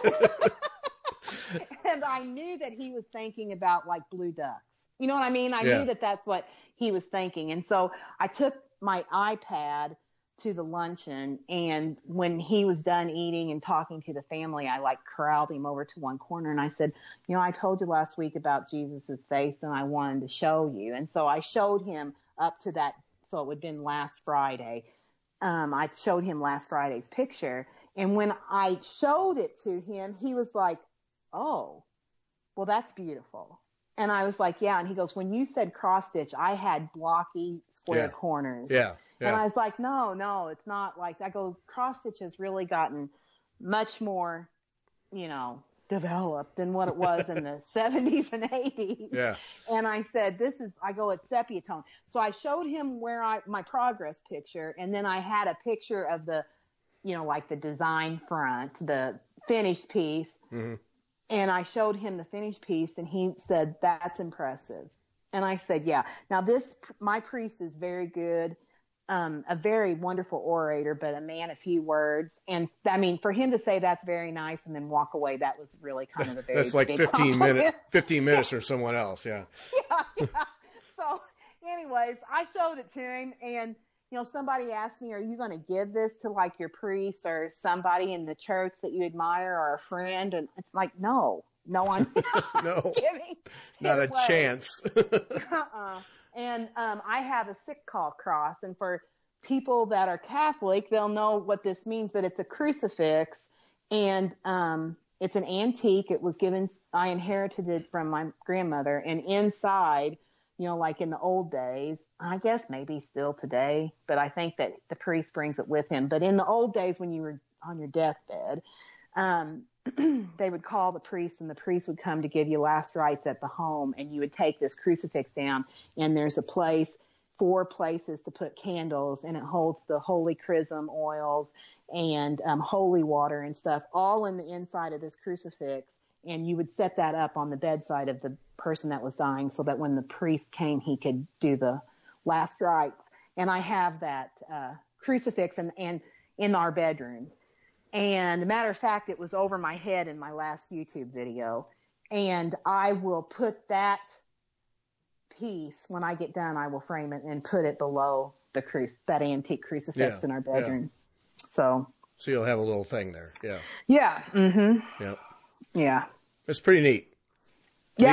[SPEAKER 2] that he was thinking about like blue ducks. You know what I mean? I knew that that's what he was thinking. And so I took my iPad to the luncheon, and when he was done eating and talking to the family, I like corralled him over to one corner and I said, I told you last week about Jesus's face and I wanted to show you. And so I showed him up to that. So it would have been last Friday. I showed him last Friday's picture. And when I showed it to him, he was like, oh, well, that's beautiful. And I was like, yeah. And he goes, when you said cross stitch, I had blocky square corners.
[SPEAKER 1] Yeah.
[SPEAKER 2] And I was like, no, it's not like that. I go, cross stitch has really gotten much more, developed than what it was in the 70s and 80s.
[SPEAKER 1] Yeah.
[SPEAKER 2] And I said, it's sepia tone. So I showed him my progress picture. And then I had a picture of the, like the design front, the finished piece. Mm-hmm. And I showed him the finished piece and he said, that's impressive. And I said, yeah. Now my priest is very good. a very wonderful orator, but a man of few words. And I mean, for him to say that's very nice and then walk away, that was really kind of a very
[SPEAKER 1] That's like
[SPEAKER 2] big
[SPEAKER 1] 15 minutes or someone else. Yeah.
[SPEAKER 2] Yeah. So anyways, I showed it to him, and somebody asked me, are you going to give this to like your priest or somebody in the church that you admire or a friend? And it's like, no, I'm not
[SPEAKER 1] No,
[SPEAKER 2] giving
[SPEAKER 1] not
[SPEAKER 2] it
[SPEAKER 1] a
[SPEAKER 2] away.
[SPEAKER 1] chance.
[SPEAKER 2] And I have a sick call cross, and for people that are Catholic, they'll know what this means, but it's a crucifix, and it's an antique. It was I inherited it from my grandmother, and inside, like in the old days, I guess maybe still today, but I think that the priest brings it with him. But in the old days, when you were on your deathbed, they would call the priest, and the priest would come to give you last rites at the home, and you would take this crucifix down, and there's 4 places to put candles, and it holds the holy chrism oils and holy water and stuff, all in the inside of this crucifix. And you would set that up on the bedside of the person that was dying, so that when the priest came, he could do the last rites. And I have that crucifix and in our bedroom. And a matter of fact, it was over my head in my last YouTube video. And I will put that piece, when I get done, I will frame it and put it below that antique crucifix in our bedroom. Yeah. So
[SPEAKER 1] you'll have a little thing there. Yeah.
[SPEAKER 2] Yeah. Mm-hmm.
[SPEAKER 1] Yep.
[SPEAKER 2] Yeah.
[SPEAKER 1] It's pretty neat.
[SPEAKER 2] Yeah,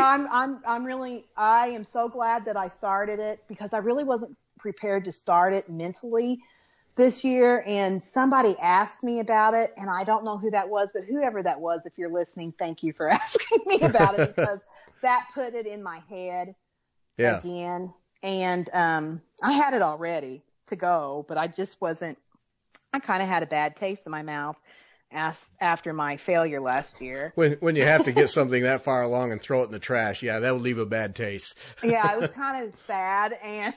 [SPEAKER 2] I am so glad that I started it, because I really wasn't prepared to start it mentally this year. And somebody asked me about it, and I don't know who that was, but whoever that was, if you're listening, thank you for asking me about it, because that put it in my head again. And I had it all ready to go, but I just wasn't. I kind of had a bad taste in my mouth after my failure last year.
[SPEAKER 1] When you have to get something that far along and throw it in the trash, yeah, that would leave a bad taste.
[SPEAKER 2] Yeah, it was kind of sad, and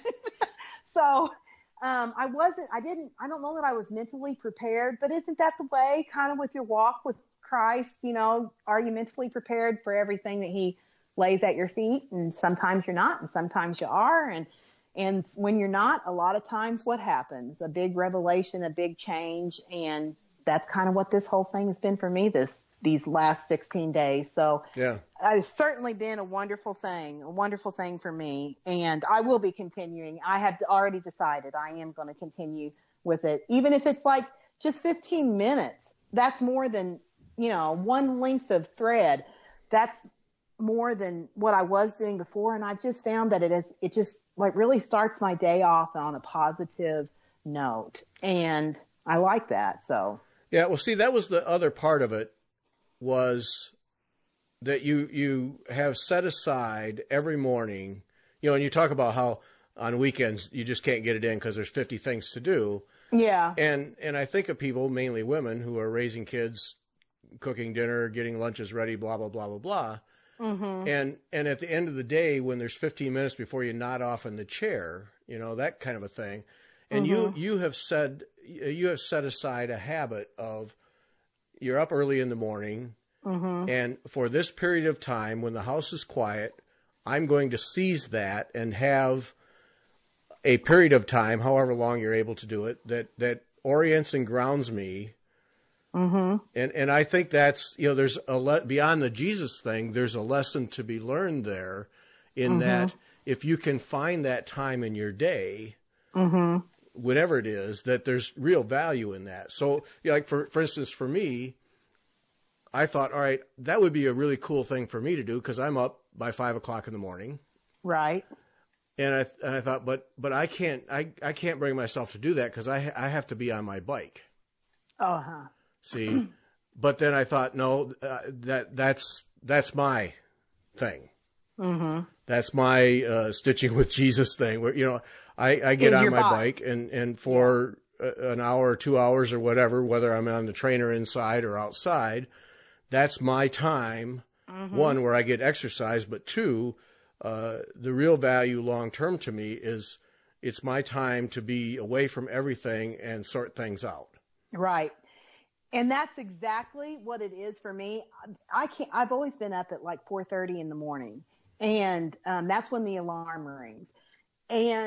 [SPEAKER 2] so I don't know that I was mentally prepared, but isn't that the way kind of with your walk with Christ? Are you mentally prepared for everything that he lays at your feet? And sometimes you're not, and sometimes you are. And when you're not, a lot of times what happens? A big revelation, a big change. And that's kind of what this whole thing has been for me these last 16 days. So yeah, it's certainly been a wonderful thing for me. And I will be continuing. I have already decided I am going to continue with it, even if it's like just 15 minutes. That's more than, one length of thread. That's more than what I was doing before. And I've just found that it just like really starts my day off on a positive note. And I like that. So.
[SPEAKER 1] Yeah. Well, see, that was the other part of it, was that you have set aside every morning, and you talk about how on weekends you just can't get it in because there's 50 things to do.
[SPEAKER 2] Yeah.
[SPEAKER 1] And I think of people, mainly women, who are raising kids, cooking dinner, getting lunches ready, blah, blah, blah, blah, blah. Mm-hmm. And at the end of the day, when there's 15 minutes before you nod off in the chair, that kind of a thing. And mm-hmm. you have set aside a habit of, you're up early in the morning, mm-hmm. and for this period of time, when the house is quiet, I'm going to seize that and have a period of time, however long you're able to do it, that orients and grounds me. Mm-hmm. And I think that's, there's beyond the Jesus thing, there's a lesson to be learned there in mm-hmm. that if you can find that time in your day, mm-hmm. whatever it is, that there's real value in that. So, like for instance, for me, I thought, all right, that would be a really cool thing for me to do because I'm up by 5 o'clock in the morning.
[SPEAKER 2] Right.
[SPEAKER 1] And I thought, but I can't bring myself to do that because I have to be on my bike.
[SPEAKER 2] Uh-huh.
[SPEAKER 1] See, but then I thought, no, that's my thing. Mm-hmm. That's my stitching with Jesus thing. Where I get on my bike and for an hour or 2 hours or whatever, whether I'm on the trainer inside or outside, that's my time. Mm-hmm. One, where I get exercise, but two, the real value long term to me is it's my time to be away from everything and sort things out.
[SPEAKER 2] Right. And that's exactly what it is for me. I've always been up at like 4:30 in the morning, and that's when the alarm rings. And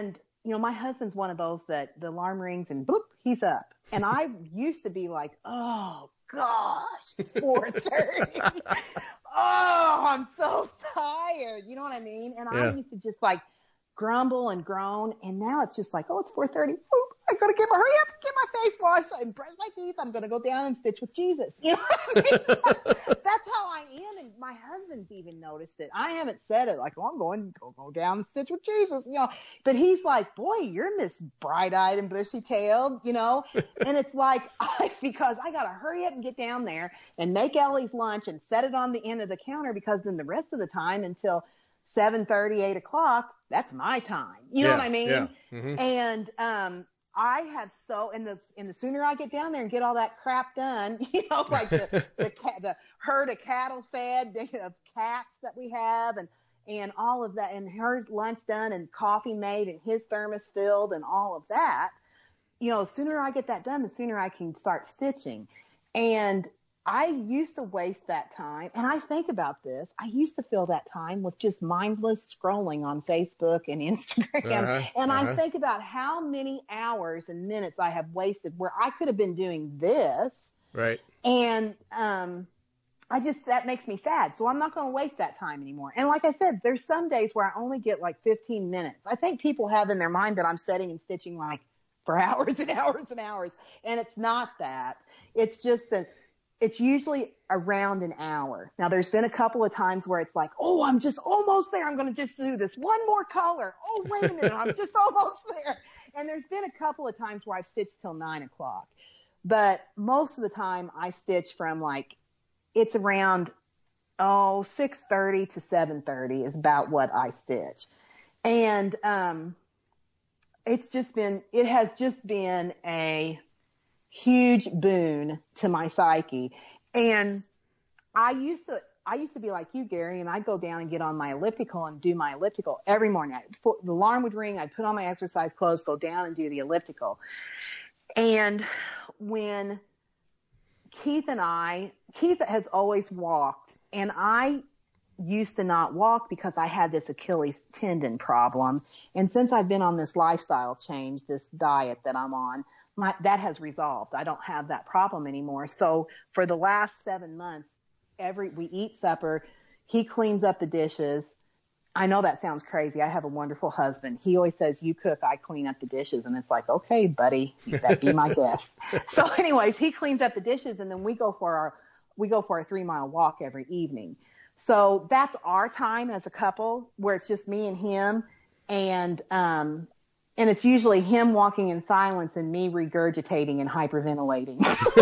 [SPEAKER 2] my husband's one of those that the alarm rings and bloop, he's up. And I used to be like, oh gosh, it's 4:30. Oh, I'm so tired. You know what I mean? And I used to just like grumble and groan. And now it's just like, oh, it's 4:30. I gotta hurry up, get my face washed and brush my teeth. I'm gonna go down and stitch with Jesus. You know what I mean? That's how I am. And my husband's even noticed it. I haven't said it like, oh, I'm going to go down and stitch with Jesus, but he's like, boy, you're Miss Bright-eyed and bushy-tailed, and it's like, it's because I gotta hurry up and get down there and make Ellie's lunch and set it on the end of the counter, because then the rest of the time until 7:30, 8 o'clock, that's my time. You know what I mean?
[SPEAKER 1] Yeah. Mm-hmm.
[SPEAKER 2] And, I have and the sooner I get down there and get all that crap done, like the herd of cattle fed, of cats that we have, and all of that, and her lunch done and coffee made and his thermos filled and all of that, the sooner I get that done, the sooner I can start stitching. And I used to waste that time, and I think about this. I used to fill that time with just mindless scrolling on Facebook and Instagram, I think about how many hours and minutes I have wasted where I could have been doing this.
[SPEAKER 1] Right.
[SPEAKER 2] And that makes me sad. So I'm not going to waste that time anymore. And like I said, there's some days where I only get like 15 minutes. I think people have in their mind that I'm setting and stitching like for hours and hours and hours, and it's not that. It's just that it's usually around an hour. Now, there's been a couple of times where it's like, oh, I'm just almost there. I'm going to just do this one more color. Oh, wait a minute. I'm just almost there. And there's been a couple of times where I've stitched till 9 o'clock. But most of the time I stitch from it's around, 6:30 to 7:30 is about what I stitch. And it has just been a huge boon to my psyche. And I used to be like you, Gary, and I'd go down and get on my elliptical and do my elliptical every morning. Before the alarm would ring, I'd put on my exercise clothes, go down and do the elliptical. And when Keith has always walked, and I used to not walk because I had this Achilles tendon problem. And since I've been on this lifestyle change, this diet that I'm on, that has resolved. I don't have that problem anymore. So for the last 7 months, we eat supper. He cleans up the dishes. I know that sounds crazy. I have a wonderful husband. He always says, you cook, I clean up the dishes. And it's like, okay, buddy, that'd be my guest. So anyways, he cleans up the dishes, and then we go for a 3-mile walk every evening. So that's our time as a couple, where it's just me and him. And it's usually him walking in silence and me regurgitating and hyperventilating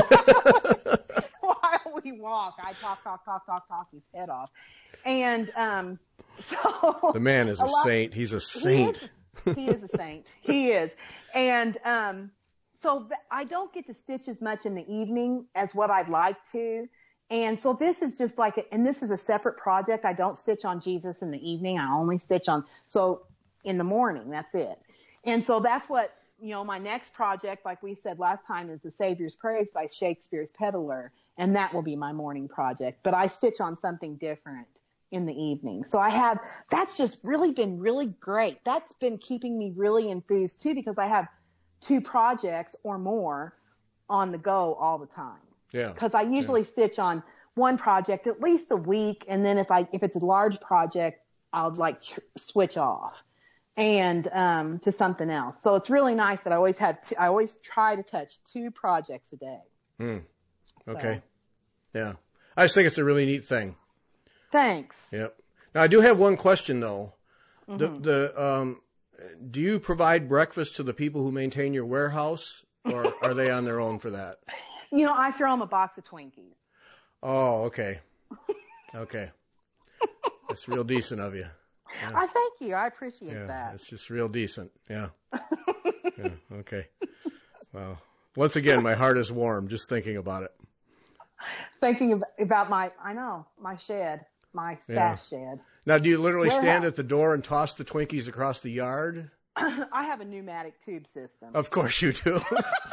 [SPEAKER 2] while we walk. I talk his head off. And so
[SPEAKER 1] the man is a saint. He's a saint.
[SPEAKER 2] He is a saint. He is. And so I don't get to stitch as much in the evening as what I'd like to. And so this is just and this is a separate project. I don't stitch on Jesus in the evening. I only stitch in the morning. That's it. And so that's what, my next project, like we said last time, is The Savior's Praise by Shakespeare's Peddler. And that will be my morning project. But I stitch on something different in the evening. So that's just really been really great. That's been keeping me really enthused too, because I have 2 projects or more on the go all the time.
[SPEAKER 1] Yeah.
[SPEAKER 2] Because I usually stitch on one project at least a week. And then if it's a large project, I'll switch off and to something else. So it's really nice that I always try to touch 2 projects a day.
[SPEAKER 1] Okay.
[SPEAKER 2] So.
[SPEAKER 1] Yeah. I just think it's a really neat thing.
[SPEAKER 2] Thanks.
[SPEAKER 1] Yep. Now I do have one question though.
[SPEAKER 2] Mm-hmm.
[SPEAKER 1] Do you provide breakfast to the people who maintain your warehouse, or are they on their own for that?
[SPEAKER 2] I throw them a box of Twinkies.
[SPEAKER 1] Oh, okay. Okay. That's real decent of you. Yeah.
[SPEAKER 2] I thank you. I appreciate that.
[SPEAKER 1] It's just real decent. Yeah. Yeah. Okay. Well, once again, my heart is warm just thinking about it.
[SPEAKER 2] Thinking about my shed, my stash shed.
[SPEAKER 1] Now, do you literally stand at the door and toss the Twinkies across the yard?
[SPEAKER 2] I have a pneumatic tube system.
[SPEAKER 1] Of course you do.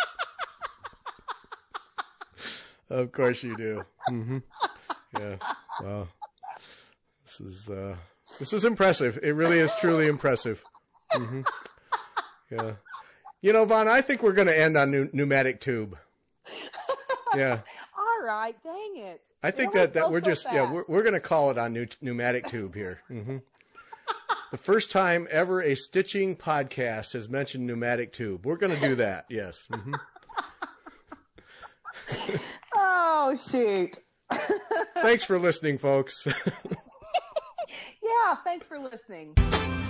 [SPEAKER 1] Of course you do. Mm-hmm. Yeah. Well, this is impressive. It really is truly impressive. Mm-hmm. Yeah. You know, Vaughn, I think we're going to end on pneumatic tube. Yeah.
[SPEAKER 2] All right. Dang it.
[SPEAKER 1] I think that we're just, we're going to call it on pneumatic tube here. Mm-hmm. The first time ever a stitching podcast has mentioned pneumatic tube. We're going to do that. Yes. Mm-hmm.
[SPEAKER 2] Oh, shoot.
[SPEAKER 1] Thanks for listening, folks.
[SPEAKER 2] Yeah, thanks for listening.